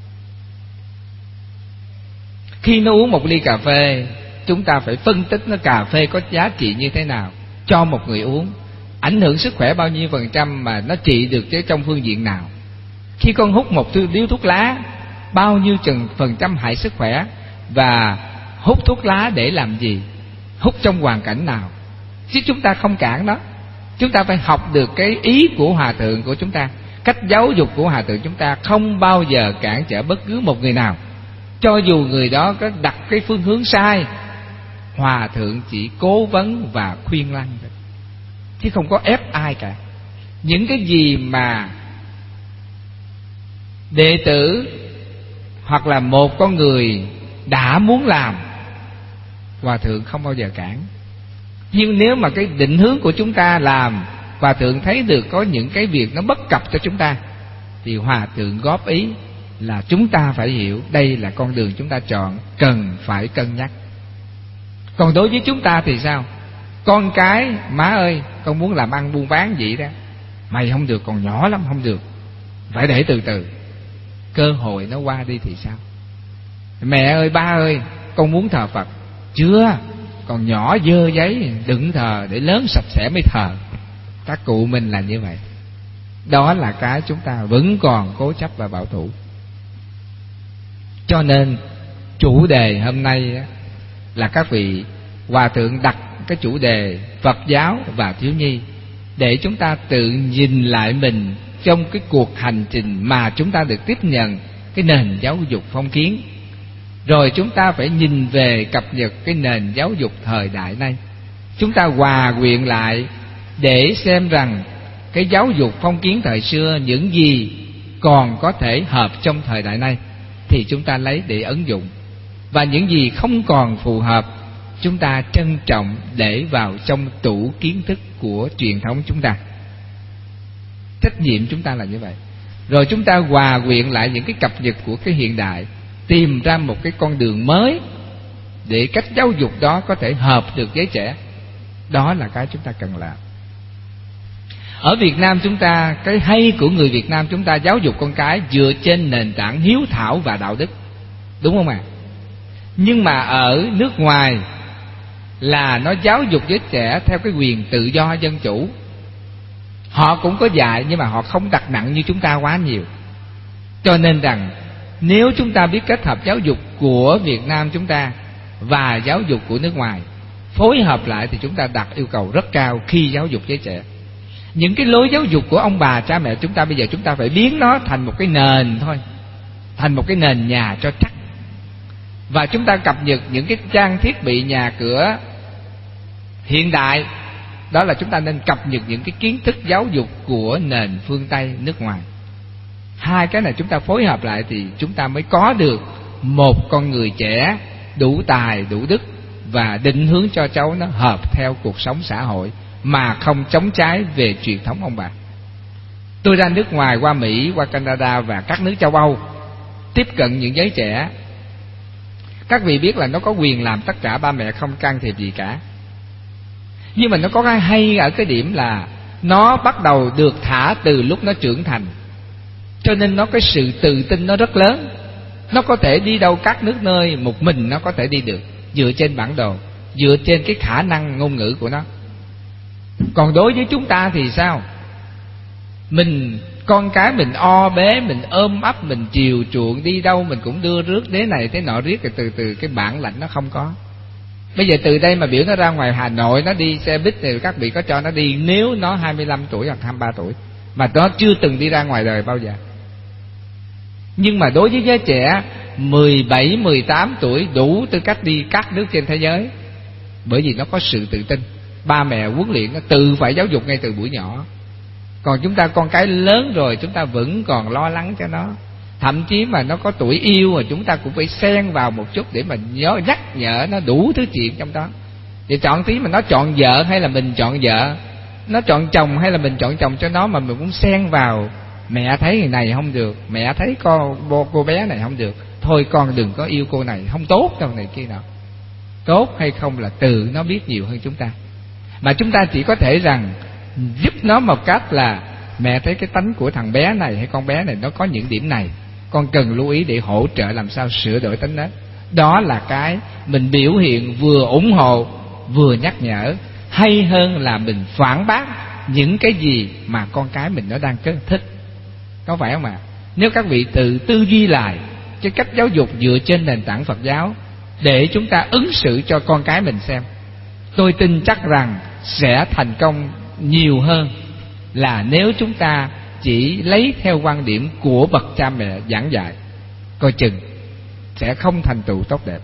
Khi nó uống một ly cà phê, chúng ta phải phân tích nó cà phê có giá trị như thế nào cho một người uống, ảnh hưởng sức khỏe bao nhiêu %, mà nó trị được chứ trong phương diện nào. Khi con hút một điếu thuốc lá, bao nhiêu % hại sức khỏe, và hút thuốc lá để làm gì, hút trong hoàn cảnh nào. Chứ chúng ta không cản đó. Chúng ta phải học được cái ý của hòa thượng của chúng ta. Cách giáo dục của hòa thượng chúng ta không bao giờ cản trở bất cứ một người nào, cho dù người đó có đặt cái phương hướng sai. Hòa thượng chỉ cố vấn và khuyên lăn, chứ không có ép ai cả. Những cái gì mà đệ tử hoặc là một con người đã muốn làm, hòa thượng không bao giờ cản. Nhưng nếu mà cái định hướng của chúng ta làm, hòa thượng thấy được có những cái việc nó bất cập cho chúng ta, thì hòa thượng góp ý là chúng ta phải hiểu đây là con đường chúng ta chọn, cần phải cân nhắc. Còn đối với chúng ta thì sao? Con cái, má ơi, con muốn làm ăn buôn bán vậy đó, mày không được, còn nhỏ lắm, không được, phải để từ từ, cơ hội nó qua đi thì sao? Mẹ ơi, ba ơi, con muốn thờ Phật. Chưa, còn nhỏ dơ giấy, đừng thờ, để lớn sạch sẽ mới thờ. Các cụ mình là như vậy. Đó là cái chúng ta vẫn còn cố chấp và bảo thủ. Cho nên chủ đề hôm nay là các vị hòa thượng đặt cái chủ đề Phật giáo và thiếu nhi, để chúng ta tự nhìn lại mình trong cái cuộc hành trình mà chúng ta được tiếp nhận cái nền giáo dục phong kiến. Rồi chúng ta phải nhìn về cập nhật cái nền giáo dục thời đại này. Chúng ta hòa quyện lại để xem rằng cái giáo dục phong kiến thời xưa, những gì còn có thể hợp trong thời đại này thì chúng ta lấy để ứng dụng, và những gì không còn phù hợp chúng ta trân trọng để vào trong tủ kiến thức của truyền thống chúng ta. Trách nhiệm chúng ta là như vậy. Rồi chúng ta hòa quyện lại những cái cập nhật của cái hiện đại, tìm ra một cái con đường mới để cách giáo dục đó có thể hợp được với trẻ. Đó là cái chúng ta cần làm. Ở Việt Nam chúng ta, cái hay của người Việt Nam chúng ta giáo dục con cái dựa trên nền tảng hiếu thảo và đạo đức, đúng không ạ? Nhưng mà ở nước ngoài là nó giáo dục với trẻ theo cái quyền tự do dân chủ. Họ cũng có dạy nhưng mà họ không đặt nặng như chúng ta quá nhiều. Cho nên rằng nếu chúng ta biết kết hợp giáo dục của Việt Nam chúng ta và giáo dục của nước ngoài, phối hợp lại thì chúng ta đặt yêu cầu rất cao khi giáo dục với trẻ. Những cái lối giáo dục của ông bà cha mẹ chúng ta bây giờ chúng ta phải biến nó thành một cái nền thôi, thành một cái nền nhà cho chắc. Và chúng ta cập nhật những cái trang thiết bị nhà cửa hiện đại. Đó là chúng ta nên cập nhật những cái kiến thức giáo dục của nền phương Tây, nước ngoài. Hai cái này chúng ta phối hợp lại thì chúng ta mới có được một con người trẻ đủ tài, đủ đức và định hướng cho cháu nó hợp theo cuộc sống xã hội mà không chống trái về truyền thống ông bà. Tôi ra nước ngoài, qua Mỹ, qua Canada và các nước châu Âu, tiếp cận những giới trẻ. Các vị biết là nó có quyền làm tất cả, ba mẹ không can thiệp gì cả. Nhưng mà nó có cái hay ở cái điểm là nó bắt đầu được thả từ lúc nó trưởng thành. Cho nên nó cái sự tự tin nó rất lớn. Nó có thể đi đâu các nước nơi một mình nó có thể đi được, dựa trên bản đồ, dựa trên cái khả năng ngôn ngữ của nó. Còn đối với chúng ta thì sao? Mình con cái mình o bế, mình ôm ấp, mình chiều chuộng, đi đâu mình cũng đưa rước thế này thế nọ riết, rồi từ từ cái bản lãnh nó không có. Bây giờ từ đây mà biểu nó ra ngoài Hà Nội, nó đi xe buýt thì các vị có cho nó đi nếu nó 25 tuổi hoặc 23 tuổi mà nó chưa từng đi ra ngoài đời bao giờ. Nhưng mà đối với giới trẻ 17, 18 tuổi đủ tư cách đi các nước trên thế giới, bởi vì nó có sự tự tin. Ba mẹ huấn luyện nó tự phải giáo dục ngay từ buổi nhỏ. Còn chúng ta con cái lớn rồi chúng ta vẫn còn lo lắng cho nó. Thậm chí mà nó có tuổi yêu mà chúng ta cũng phải xen vào một chút để mà nhắc nhở nó đủ thứ chuyện trong đó. Thì chọn tí mà nó chọn vợ hay là mình chọn vợ, nó chọn chồng hay là mình chọn chồng cho nó mà mình cũng xen vào. Mẹ thấy người này không được, mẹ thấy cô bé này không được, thôi con đừng có yêu cô này, không tốt đâu này kia nào. Tốt hay không là từ nó biết nhiều hơn chúng ta. Mà chúng ta chỉ có thể rằng giúp nó một cách là mẹ thấy cái tánh của thằng bé này hay con bé này nó có những điểm này, con cần lưu ý để hỗ trợ làm sao sửa đổi tính đó. Đó là cái mình biểu hiện vừa ủng hộ vừa nhắc nhở, hay hơn là mình phản bác những cái gì mà con cái mình nó đang thích. Có phải không ạ? Nếu các vị tự tư duy lại cái cách giáo dục dựa trên nền tảng Phật giáo để chúng ta ứng xử cho con cái mình xem, tôi tin chắc rằng sẽ thành công nhiều hơn là nếu chúng ta chỉ lấy theo quan điểm của bậc cha mẹ giảng dạy. Coi chừng sẽ không thành tựu tốt đẹp.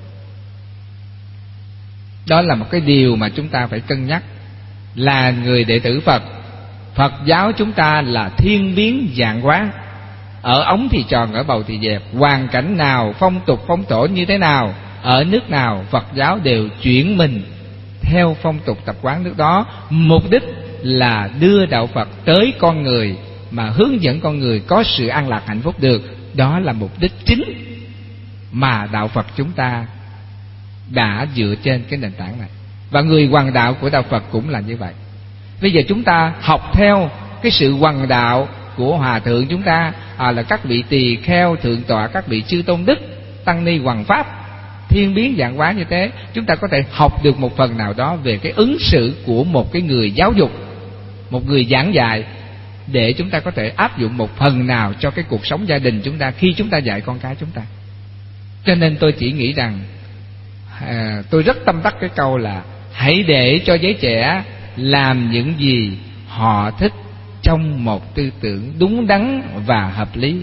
Đó là một cái điều mà chúng ta phải cân nhắc. Là người đệ tử Phật, Phật giáo chúng ta là thiên biến vạn hóa. Ở ống thì tròn, ở bầu thì dẹp. Hoàn cảnh nào, phong tục phong tổ như thế nào, ở nước nào, Phật giáo đều chuyển mình theo phong tục tập quán nước đó. Mục đích là đưa đạo Phật tới con người, mà hướng dẫn con người có sự an lạc hạnh phúc được. Đó là mục đích chính mà đạo Phật chúng ta đã dựa trên cái nền tảng này. Và người hoằng đạo của đạo Phật cũng là như vậy. Bây giờ chúng ta học theo cái sự hoằng đạo của hòa thượng chúng ta, là các vị tỳ kheo thượng tọa, các vị chư tôn đức, tăng ni hoằng pháp, thiên biến vạn hóa như thế, chúng ta có thể học được một phần nào đó về cái ứng xử của một cái người giáo dục, một người giảng dạy, để chúng ta có thể áp dụng một phần nào cho cái cuộc sống gia đình chúng ta khi chúng ta dạy con cái chúng ta. Cho nên tôi chỉ nghĩ rằng tôi rất tâm đắc cái câu là hãy để cho giới trẻ làm những gì họ thích trong một tư tưởng đúng đắn và hợp lý.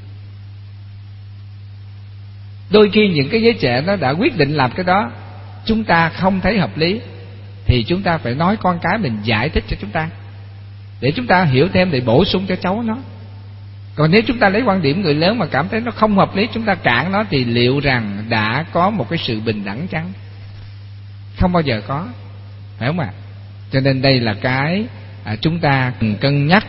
Đôi khi những cái giới trẻ nó đã quyết định làm cái đó, chúng ta không thấy hợp lý, thì chúng ta phải nói con cái mình giải thích cho chúng ta, để chúng ta hiểu thêm, để bổ sung cho cháu nó. Còn nếu chúng ta lấy quan điểm người lớn mà cảm thấy nó không hợp lý, chúng ta cản nó, thì liệu rằng đã có một cái sự bình đẳng chăng? Không bao giờ có, phải không ạ? Cho nên đây là cái chúng ta cần cân nhắc.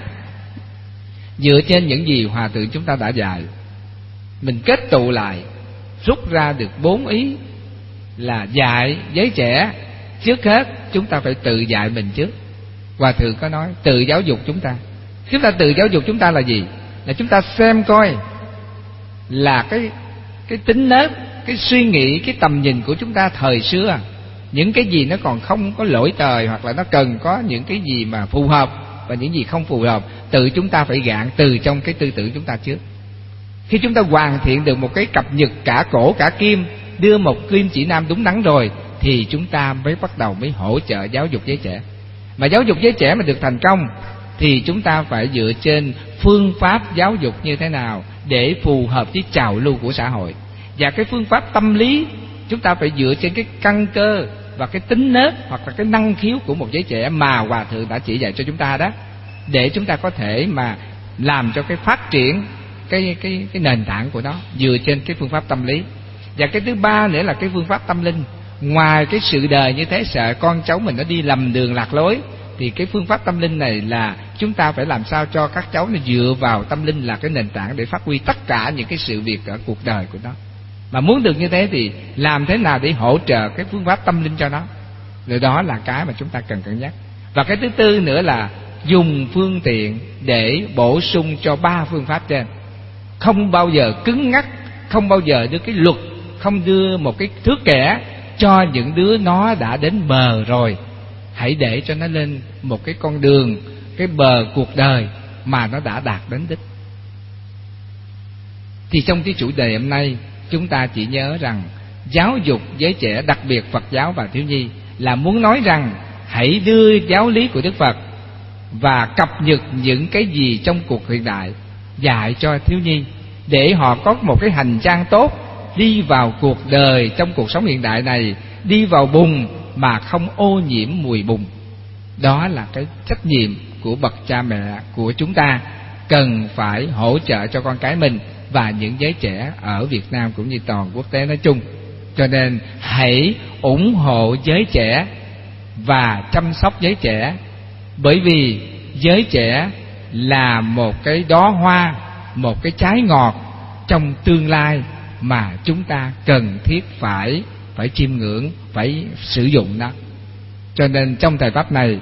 Dựa trên những gì Hòa Thượng chúng ta đã dạy, mình kết tụ lại, rút ra được 4 ý là dạy giới trẻ. Trước hết chúng ta phải tự dạy mình trước. Hòa Thượng có nói tự giáo dục chúng ta. Chúng ta tự giáo dục chúng ta là gì? Là chúng ta xem coi là cái tính nết, cái suy nghĩ, cái tầm nhìn của chúng ta thời xưa, những cái gì nó còn không có lỗi thời, hoặc là nó cần có những cái gì mà phù hợp và những gì không phù hợp, tự chúng ta phải gạn từ trong cái tư tưởng chúng ta trước. Khi chúng ta hoàn thiện được một cái cập nhật cả cổ cả kim, đưa một kim chỉ nam đúng đắn rồi, thì chúng ta mới bắt đầu mới hỗ trợ giáo dục giới trẻ. Mà giáo dục giới trẻ mà được thành công thì chúng ta phải dựa trên phương pháp giáo dục như thế nào để phù hợp với trào lưu của xã hội. Và cái phương pháp tâm lý chúng ta phải dựa trên cái căn cơ và cái tính nết hoặc là cái năng khiếu của một giới trẻ mà Hòa Thượng đã chỉ dạy cho chúng ta đó, để chúng ta có thể mà làm cho cái phát triển cái nền tảng của nó dựa trên cái phương pháp tâm lý. Và cái thứ ba nữa là cái phương pháp tâm linh. Ngoài cái sự đời như thế, sợ con cháu mình nó đi lầm đường lạc lối, thì cái phương pháp tâm linh này là chúng ta phải làm sao cho các cháu nó dựa vào tâm linh là cái nền tảng để phát huy tất cả những cái sự việc ở cuộc đời của nó. Mà muốn được như thế thì làm thế nào để hỗ trợ cái phương pháp tâm linh cho nó, rồi đó là cái mà chúng ta cần cân nhắc. Và cái thứ tư nữa là dùng phương tiện để bổ sung cho 3 phương pháp trên. Không bao giờ cứng ngắc, không bao giờ đưa cái luật, không đưa một cái thước kẻ cho những đứa nó đã đến bờ rồi. Hãy để cho nó lên một cái con đường, cái bờ cuộc đời mà nó đã đạt đến đích. Thì trong cái chủ đề hôm nay, chúng ta chỉ nhớ rằng giáo dục giới trẻ, đặc biệt Phật giáo và thiếu nhi, là muốn nói rằng hãy đưa giáo lý của Đức Phật và cập nhật những cái gì trong cuộc hiện đại dạy cho thiếu nhi, để họ có một cái hành trang tốt đi vào cuộc đời trong cuộc sống hiện đại này, đi vào bùn mà không ô nhiễm mùi bùn. Đó là cái trách nhiệm của bậc cha mẹ của chúng ta, cần phải hỗ trợ cho con cái mình và những giới trẻ ở Việt Nam cũng như toàn quốc tế nói chung. Cho nên hãy ủng hộ giới trẻ và chăm sóc giới trẻ, bởi vì giới trẻ là một cái đóa hoa, một cái trái ngọt trong tương lai mà chúng ta cần thiết phải chiêm ngưỡng, phải sử dụng nó. Cho nên trong thời pháp này,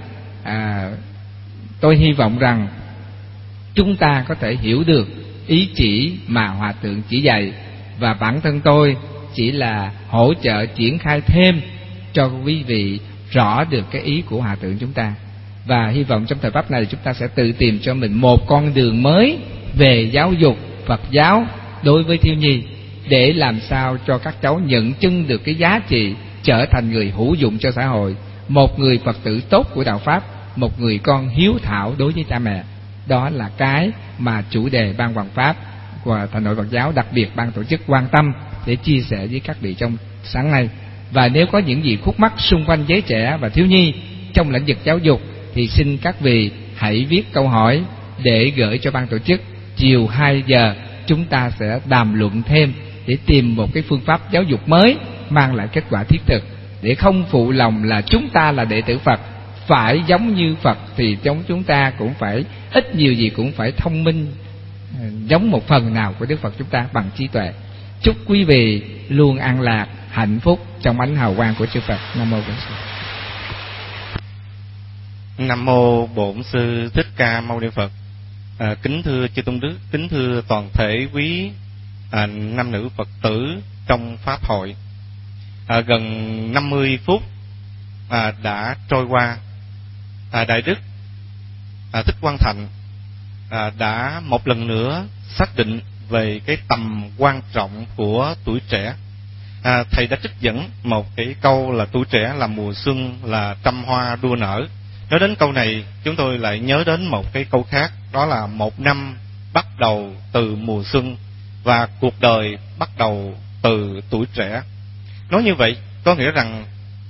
tôi hy vọng rằng chúng ta có thể hiểu được ý chỉ mà Hòa Thượng chỉ dạy, và bản thân tôi chỉ là hỗ trợ triển khai thêm cho quý vị rõ được cái ý của Hòa Thượng chúng ta. Và hy vọng trong thời pháp này chúng ta sẽ tự tìm cho mình một con đường mới về giáo dục Phật giáo đối với thiếu nhi, để làm sao cho các cháu nhận chứng được cái giá trị trở thành người hữu dụng cho xã hội, một người Phật tử tốt của đạo Pháp, một người con hiếu thảo đối với cha mẹ. Đó là cái mà chủ đề Ban Hoàng Pháp của Thành hội Phật giáo, đặc biệt ban tổ chức quan tâm để chia sẻ với các vị trong sáng nay. Và nếu có những gì khúc mắc xung quanh giới trẻ và thiếu nhi trong lĩnh vực giáo dục, thì xin các vị hãy viết câu hỏi để gửi cho ban tổ chức. Chiều 2 giờ chúng ta sẽ đàm luận thêm để tìm một cái phương pháp giáo dục mới mang lại kết quả thiết thực, để không phụ lòng là chúng ta là đệ tử Phật, phải giống như Phật, thì giống chúng ta cũng phải ít nhiều gì cũng phải thông minh, giống một phần nào của Đức Phật chúng ta bằng trí tuệ. Chúc quý vị luôn an lạc, hạnh phúc trong ánh hào quang của chư Phật. Nam mô Bổn Sư. Nam mô Bổn Sư Thích Ca Mâu Ni Phật. Kính thưa chư tôn đức, kính thưa toàn thể quý nam nữ Phật tử trong pháp hội. Gần 50 phút đã trôi qua. Đại đức Thích Quang Thành đã một lần nữa xác định về cái tầm quan trọng của tuổi trẻ. Thầy đã trích dẫn một cái câu là tuổi trẻ là mùa xuân, là trăm hoa đua nở. Nói đến câu này, chúng tôi lại nhớ đến một cái câu khác, đó là một năm bắt đầu từ mùa xuân và cuộc đời bắt đầu từ tuổi trẻ. Nói như vậy có nghĩa rằng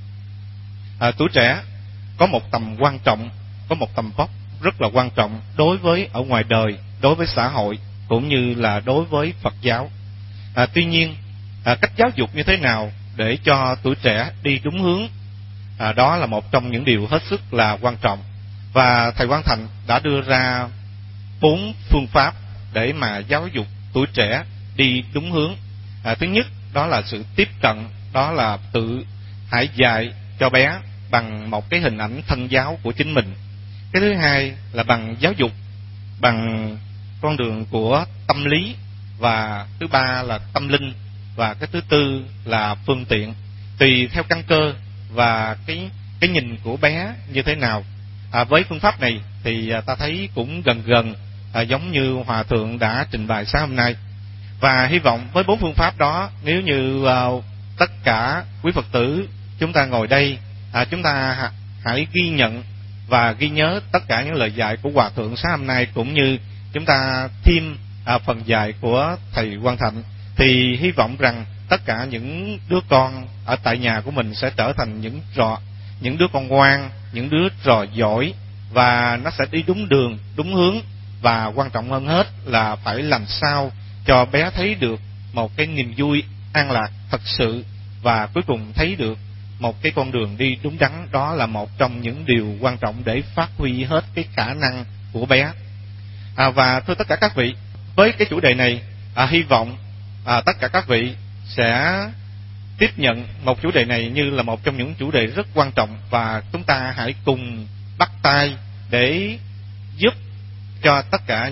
tuổi trẻ có một tầm quan trọng, có một tầm vóc rất là quan trọng đối với ở ngoài đời, đối với xã hội cũng như là đối với Phật giáo. Tuy nhiên cách giáo dục như thế nào để cho tuổi trẻ đi đúng hướng, đó là một trong những điều hết sức là quan trọng. Và thầy Quang Thành đã đưa ra 4 phương pháp để mà giáo dục tuổi trẻ đi đúng hướng. Thứ nhất đó là sự tiếp cận, đó là tự hãy dạy cho bé bằng một cái hình ảnh thân giáo của chính mình. Cái thứ hai là bằng giáo dục bằng con đường của tâm lý, và thứ ba là tâm linh, và cái thứ tư là phương tiện, tùy theo căn cơ và cái nhìn của bé như thế nào. Với phương pháp này thì ta thấy cũng gần giống như Hòa Thượng đã trình bày sáng hôm nay. Và hy vọng với 4 phương pháp đó, nếu như tất cả quý Phật tử chúng ta ngồi đây, chúng ta hãy ghi nhận và ghi nhớ tất cả những lời dạy của Hòa Thượng sáng hôm nay, cũng như chúng ta thêm phần dạy của thầy Quang Thành, thì hy vọng rằng tất cả những đứa con ở tại nhà của mình sẽ trở thành những đứa con ngoan, những đứa trò giỏi, và nó sẽ đi đúng đường, đúng hướng. Và quan trọng hơn hết là phải làm sao cho bé thấy được một cái niềm vui an lạc thật sự, và cuối cùng thấy được một cái con đường đi đúng đắn. Đó là một trong những điều quan trọng để phát huy hết cái khả năng của bé. Và thưa tất cả các vị, với cái chủ đề này, hy vọng tất cả các vị sẽ tiếp nhận một chủ đề này như là một trong những chủ đề rất quan trọng, và chúng ta hãy cùng bắt tay để giúp cho tất cả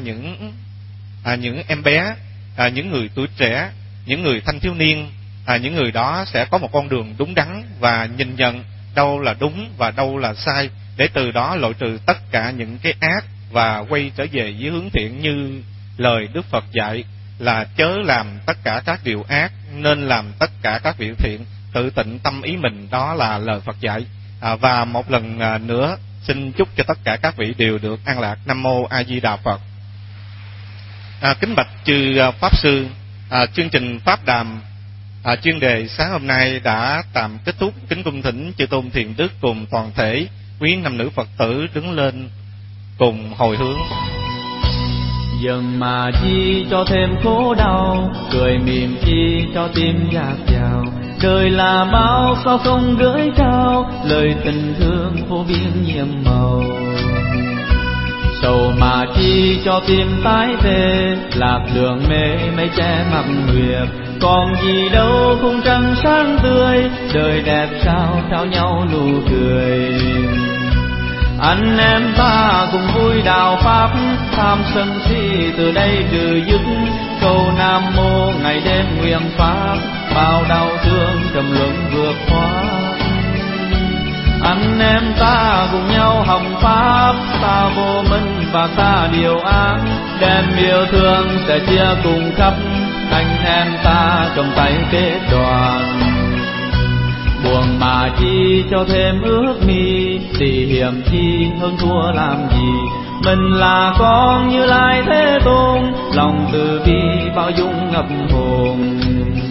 những em bé, những người tuổi trẻ, những người thanh thiếu niên, những người đó sẽ có một con đường đúng đắn và nhìn nhận đâu là đúng và đâu là sai, để từ đó loại trừ tất cả những cái ác và quay trở về với hướng thiện, như lời Đức Phật dạy là chớ làm tất cả các điều ác, nên làm tất cả các việc thiện, tự tịnh tâm ý mình. Đó là lời Phật dạy. Và một lần nữa xin chúc cho tất cả các vị đều được an lạc. Nam mô A Di Đà Phật. Kính bạch chư pháp sư, chương trình pháp đàm chuyên đề sáng hôm nay đã tạm kết thúc. Kính cung thỉnh chư tôn thiền đức cùng toàn thể quý nam nữ Phật tử đứng lên cùng hồi hướng. Dừng mà chi cho thêm khổ đau, cười mỉm chi cho tim dạt dào. Đời là bao sao không gửi trao, lời tình thương vô biên nhiệm màu. Sầu mà chi cho tim tái tê, lạc đường mê mây che mặt nguyệt. Còn gì đâu khung trăng sáng tươi, đời đẹp sao trao nhau nụ cười. Anh em ta cùng vui đạo pháp, tham sân si từ đây trừ dứt. Câu Nam Mô ngày đêm nguyện pháp, bao đau thương trầm luân vượt qua. Anh em ta cùng nhau học pháp, ta vô minh và ta điều an. Đem yêu thương sẽ chia cùng khắp, anh em ta trong tay kết đoàn. Buồn mà chi cho thêm ước mi, tỉ hiểm chi hơn thua làm gì. Mình là con Như Lai Thế Tôn, lòng từ bi bao dung ngập hồn.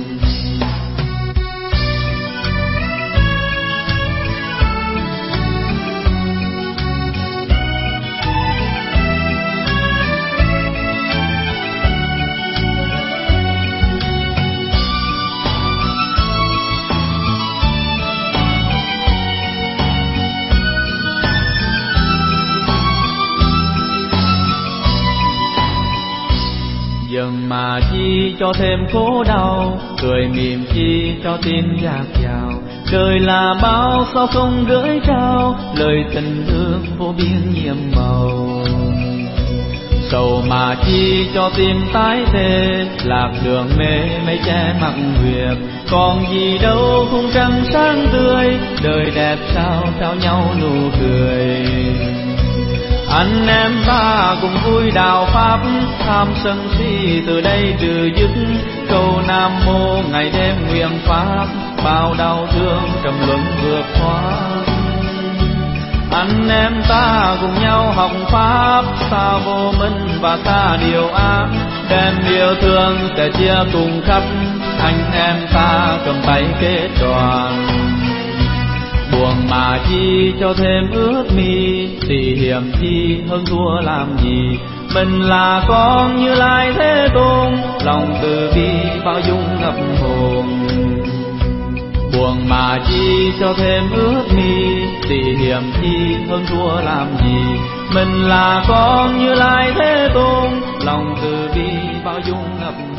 Dừng mà chi cho thêm khổ đau, cười mỉm chi cho tim dạt dào. Đời là bao sao không gửi trao, lời tình thương vô biên nhiệm màu. Sầu mà chi cho tim tái tê, lạc đường mê mây che mặt nguyệt. Còn gì đâu khung trăng sáng tươi, đời đẹp sao trao nhau nụ cười. Anh em ta cùng vui đạo pháp, tham sân si từ đây trừ dứt. Câu Nam Mô ngày đêm nguyện pháp, bao đau thương trầm luân vượt thoát. Anh em ta cùng nhau học pháp, xa vô minh và xa điều ác. Đem yêu thương sẽ chia cùng khắp, anh em ta cầm tay kết đoàn. Buồn mà chi cho thêm ước mi, thì hiểm chi hơn thua làm gì. Mình là con Như Lai Thế Tôn, lòng từ bi bao dung ngập hồn. Buồn mà chi cho thêm ước mi, thì hiểm chi hơn thua làm gì. Mình là con Như Lai Thế Tôn, lòng từ bi bao dung ngập hồn.